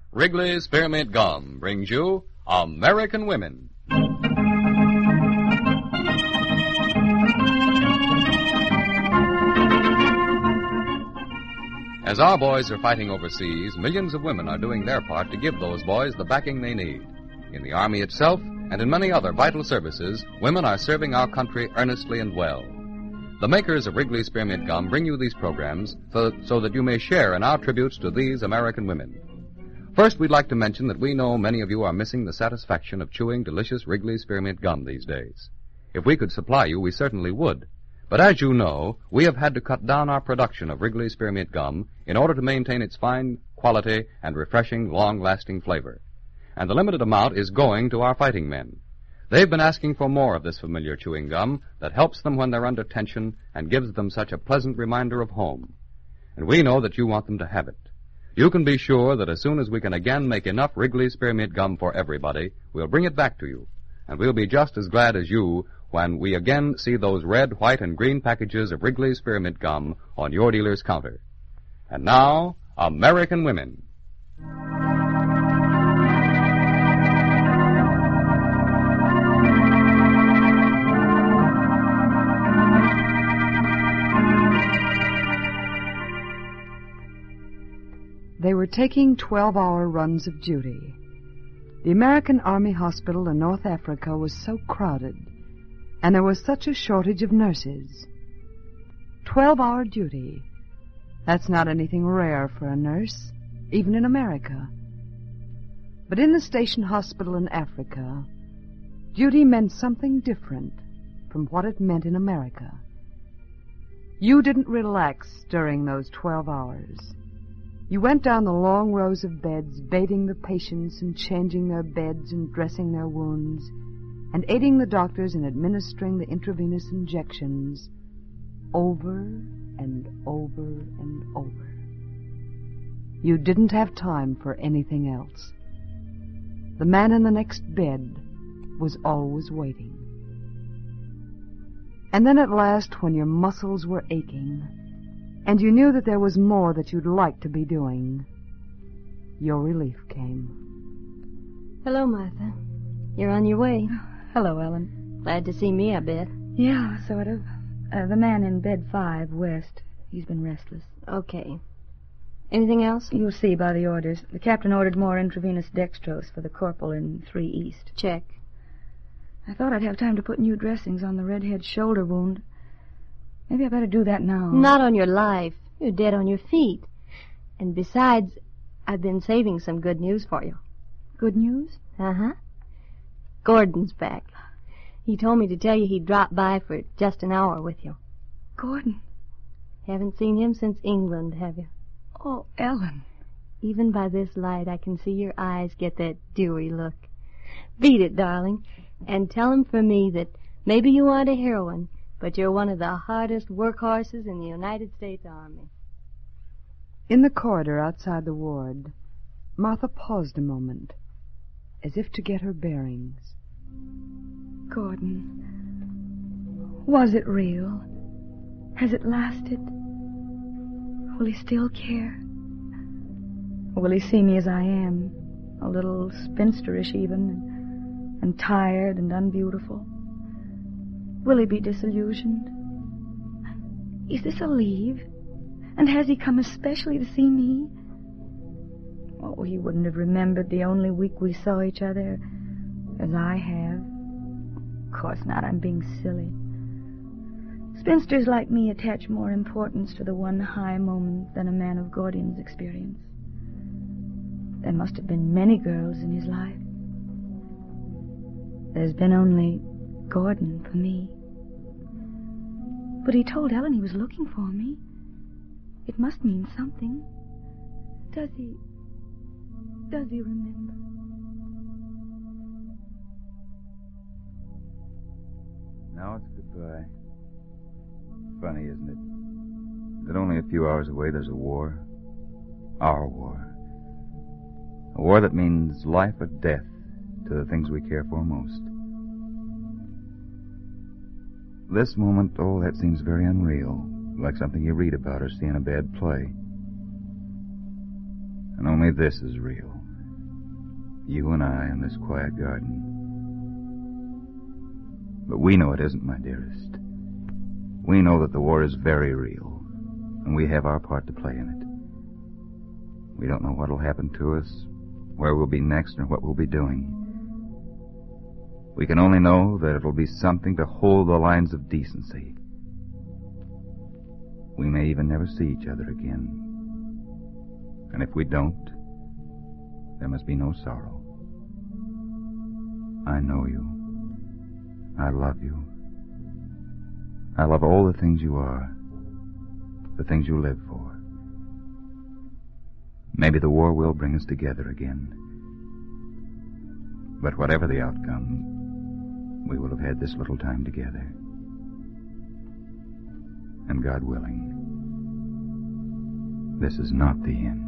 Wrigley's Spearmint Gum brings you American Women. As our boys are fighting overseas, millions of women are doing their part to give those boys the backing they need. In the Army itself, and in many other vital services, women are serving our country earnestly and well. The makers of Wrigley's Spearmint Gum bring you these programs so that you may share in our tributes to these American women. First, we'd like to mention that we know many of you are missing the satisfaction of chewing delicious Wrigley's Spearmint Gum these days. If we could supply you, we certainly would. But as you know, we have had to cut down our production of Wrigley's Spearmint Gum in order to maintain its fine quality and refreshing, long-lasting flavor. And the limited amount is going to our fighting men. They've been asking for more of this familiar chewing gum that helps them when they're under tension and gives them such a pleasant reminder of home. And we know that you want them to have it. You can be sure that as soon as we can again make enough Wrigley's Spearmint Gum for everybody, we'll bring it back to you. And we'll be just as glad as you when we again see those red, white, and green packages of Wrigley's Spearmint Gum on your dealer's counter. And now, American Women. They were taking 12-hour runs of duty. The American Army Hospital in North Africa was so crowded, and there was such a shortage of nurses. 12-hour duty. That's not anything rare for a nurse, even in America. But in the station hospital in Africa, duty meant something different from what it meant in America. You didn't relax during those 12 hours. You went down the long rows of beds, bathing the patients and changing their beds and dressing their wounds, and aiding the doctors in administering the intravenous injections over and over and over. You didn't have time for anything else. The man in the next bed was always waiting. And then at last, when your muscles were aching, and you knew that there was more that you'd like to be doing, your relief came. Hello, Martha. You're on your way. Hello, Ellen. Glad to see me, I bet. Yeah, sort of. The man in bed 5, west. He's been restless. Okay. Anything else? You'll see by the orders. The captain ordered more intravenous dextrose for the corporal in 3 East. Check. I thought I'd have time to put new dressings on the redhead shoulder wound. Maybe I better do that now. Not on your life. You're dead on your feet. And besides, I've been saving some good news for you. Good news? Uh-huh. Gordon's back. He told me to tell you he'd drop by for just an hour with you. Gordon? Haven't seen him since England, have you? Oh, Ellen. Even by this light, I can see your eyes get that dewy look. Beat it, darling, and tell him for me that maybe you aren't a heroine, but you're one of the hardest workhorses in the United States Army. In the corridor outside the ward, Martha paused a moment, as if to get her bearings. Gordon, was it real? Has it lasted? Will he still care? Or will he see me as I am, a little spinsterish even, and tired and unbeautiful? Will he be disillusioned? Is this a leave? And has he come especially to see me? Oh, he wouldn't have remembered the only week we saw each other as I have. Of course not, I'm being silly. Spinsters like me attach more importance to the one high moment than a man of Gordon's experience. There must have been many girls in his life. There's been only Gordon for me. But he told Ellen he was looking for me. It must mean something. Does he remember? Now it's goodbye. Funny, isn't it? That only a few hours away there's a war. Our war. A war that means life or death to the things we care for most. This moment, oh, that seems very unreal, like something you read about or see in a bad play. And only this is real. You and I in this quiet garden. But we know it isn't, my dearest. We know that the war is very real, and we have our part to play in it. We don't know what'll happen to us, where we'll be next, or what we'll be doing. We can only know that it'll be something to hold the lines of decency. We may even never see each other again. And if we don't, there must be no sorrow. I know you. I love you. I love all the things you are, the things you live for. Maybe the war will bring us together again. But whatever the outcome, we will have had this little time together. And God willing, this is not the end.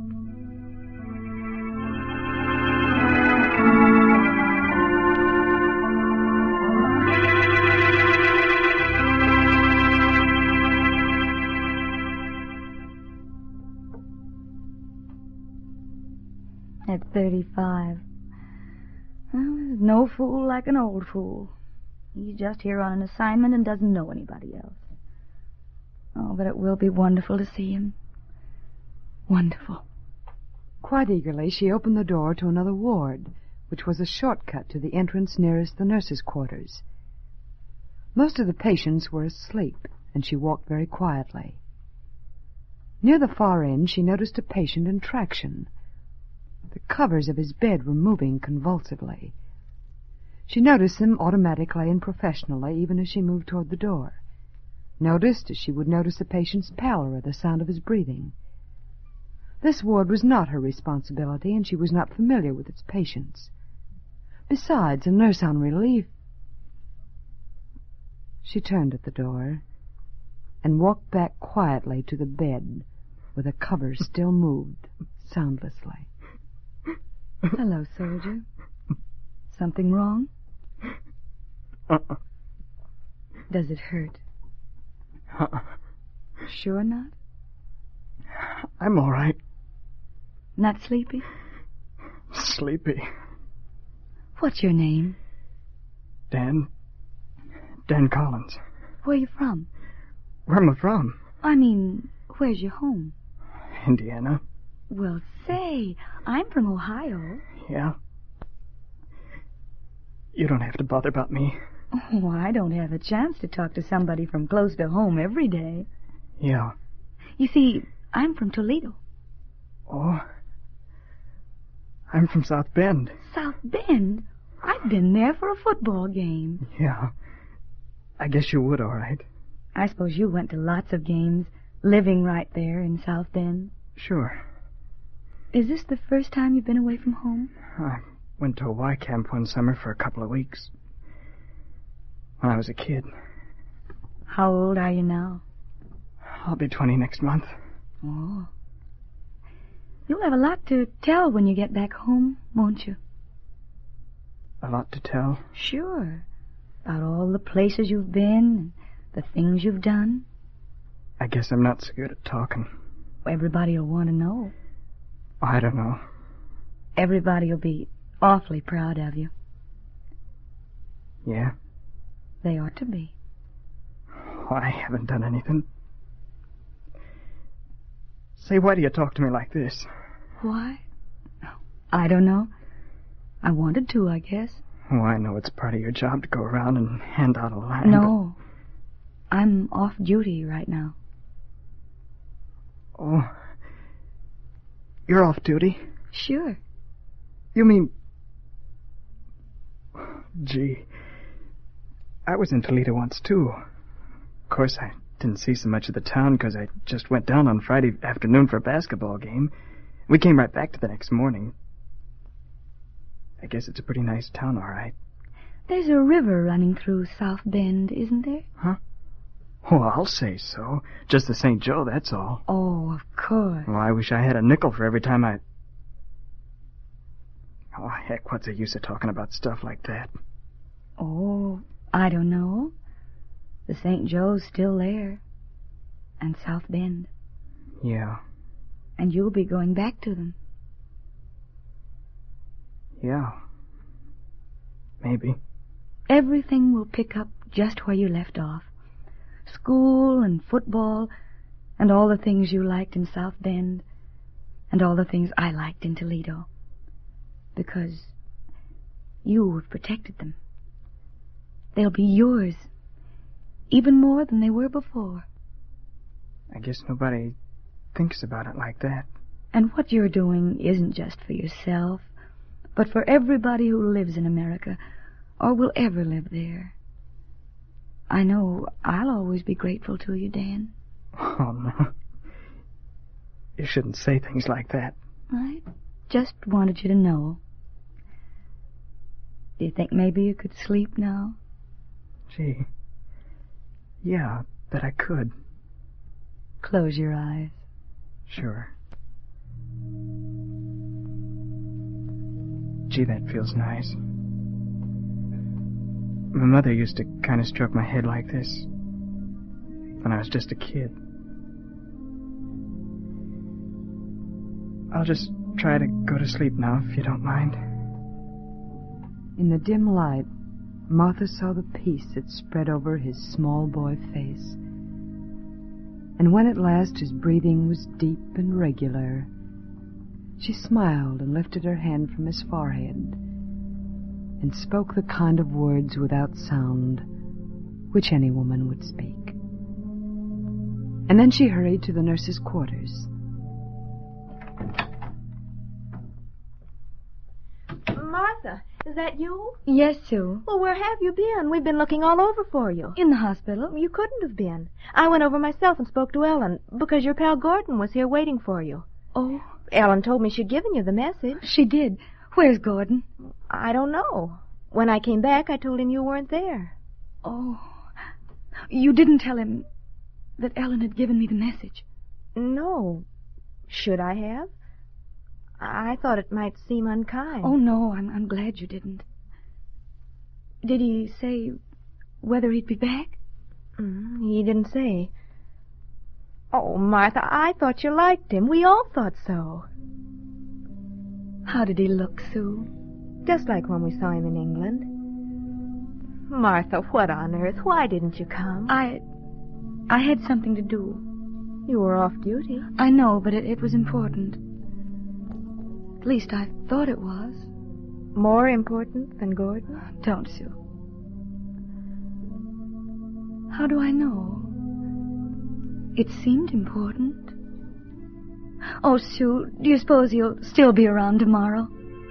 At 35. Well, there's no fool like an old fool. He's just here on an assignment and doesn't know anybody else. Oh, but it will be wonderful to see him. Wonderful. Quite eagerly, she opened the door to another ward, which was a shortcut to the entrance nearest the nurses' quarters. Most of the patients were asleep, and she walked very quietly. Near the far end, she noticed a patient in traction. The covers of his bed were moving convulsively. She noticed them automatically and professionally, even as she moved toward the door. Noticed as she would notice a patient's pallor at the sound of his breathing. This ward was not her responsibility, and she was not familiar with its patients. Besides, a nurse on relief... She turned at the door and walked back quietly to the bed, where the covers still moved soundlessly. Hello, soldier. Something wrong? Does it hurt? Sure not? I'm all right. Not sleepy? Sleepy. What's your name? Dan Collins. Where you from? Where am I from? I mean, where's your home? Indiana. Well, say, I'm from Ohio. Yeah? You don't have to bother about me. Oh, I don't have a chance to talk to somebody from close to home every day. Yeah. You see, I'm from Toledo. Oh. I'm from South Bend. South Bend? I've been there for a football game. Yeah. I guess you would, all right. I suppose you went to lots of games, living right there in South Bend. Sure. Is this the first time you've been away from home? I went to a Y camp one summer for a couple of weeks. When I was a kid. How old are you now? I'll be 20 next month. Oh. You'll have a lot to tell when you get back home, won't you? A lot to tell? Sure. About all the places you've been and the things you've done. I guess I'm not so good at talking. Everybody will want to know. I don't know. Everybody will be awfully proud of you. Yeah? They ought to be. Oh, I haven't done anything. Say, why do you talk to me like this? Why? I don't know. I wanted to, I guess. Oh, I know it's part of your job to go around and hand out a line. No. But... I'm off duty right now. Oh. You're off duty? Sure. You mean... Gee. I was in Toledo once, too. Of course, I didn't see so much of the town because I just went down on Friday afternoon for a basketball game. We came right back to the next morning. I guess it's a pretty nice town, all right. There's a river running through South Bend, isn't there? Huh? Oh, I'll say so. Just the St. Joe, that's all. Oh, of course. Well, I wish I had a nickel for every time I... Oh, heck, what's the use of talking about stuff like that? Oh, I don't know. The St. Joe's still there. And South Bend. Yeah. And you'll be going back to them. Yeah. Maybe. Everything will pick up just where you left off. School and football and all the things you liked in South Bend and all the things I liked in Toledo. Because you have protected them. They'll be yours, even more than they were before. I guess nobody thinks about it like that. And what you're doing isn't just for yourself, but for everybody who lives in America or will ever live there. I know I'll always be grateful to you, Dan. Oh, no. You shouldn't say things like that. I just wanted you to know. Do you think maybe you could sleep now? Gee. Yeah, bet I could. Close your eyes. Sure. Gee, that feels nice. My mother used to kind of stroke my head like this when I was just a kid. I'll just try to go to sleep now, if you don't mind. In the dim light, Martha saw the peace that spread over his small boy face. And when at last his breathing was deep and regular, she smiled and lifted her hand from his forehead and spoke the kind of words without sound which any woman would speak. And then she hurried to the nurse's quarters. Martha, is that you? Yes, Sue. Well, where have you been? We've been looking all over for you. In the hospital. You couldn't have been. I went over myself and spoke to Ellen because your pal Gordon was here waiting for you. Oh. Ellen told me she'd given you the message. She did. Where's Gordon? I don't know. When I came back, I told him you weren't there. Oh. You didn't tell him that Ellen had given me the message? No. Should I have? I thought it might seem unkind. Oh, no, I'm glad you didn't. Did he say whether he'd be back? He didn't say. Oh, Martha, I thought you liked him. We all thought so. How did he look, Sue? Just like when we saw him in England. Martha, what on earth? Why didn't you come? I had something to do. You were off duty. I know, but it was important. At least I thought it was. More important than Gordon? Don't, Sue. How do I know? It seemed important. Oh, Sue, do you suppose he'll still be around tomorrow?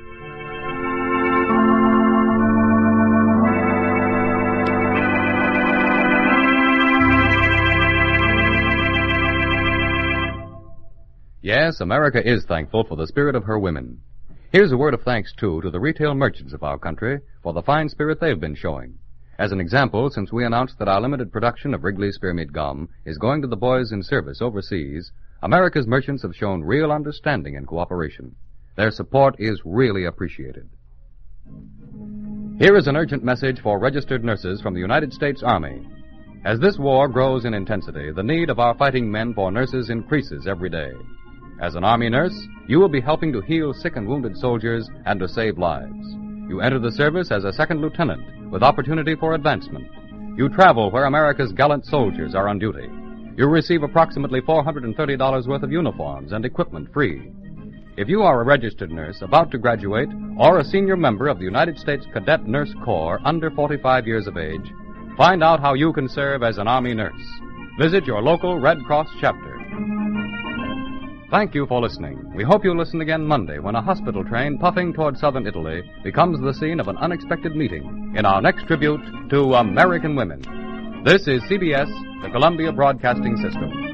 Yes, America is thankful for the spirit of her women. Here's a word of thanks, too, to the retail merchants of our country for the fine spirit they've been showing. As an example, since we announced that our limited production of Wrigley's Spearmint Gum is going to the boys in service overseas, America's merchants have shown real understanding and cooperation. Their support is really appreciated. Here is an urgent message for registered nurses from the United States Army. As this war grows in intensity, the need of our fighting men for nurses increases every day. As an Army nurse, you will be helping to heal sick and wounded soldiers and to save lives. You enter the service as a second lieutenant with opportunity for advancement. You travel where America's gallant soldiers are on duty. You receive approximately $430 worth of uniforms and equipment free. If you are a registered nurse about to graduate or a senior member of the United States Cadet Nurse Corps under 45 years of age, find out how you can serve as an Army nurse. Visit your local Red Cross chapter. Thank you for listening. We hope you'll listen again Monday when a hospital train puffing toward southern Italy becomes the scene of an unexpected meeting in our next tribute to American women. This is CBS, the Columbia Broadcasting System.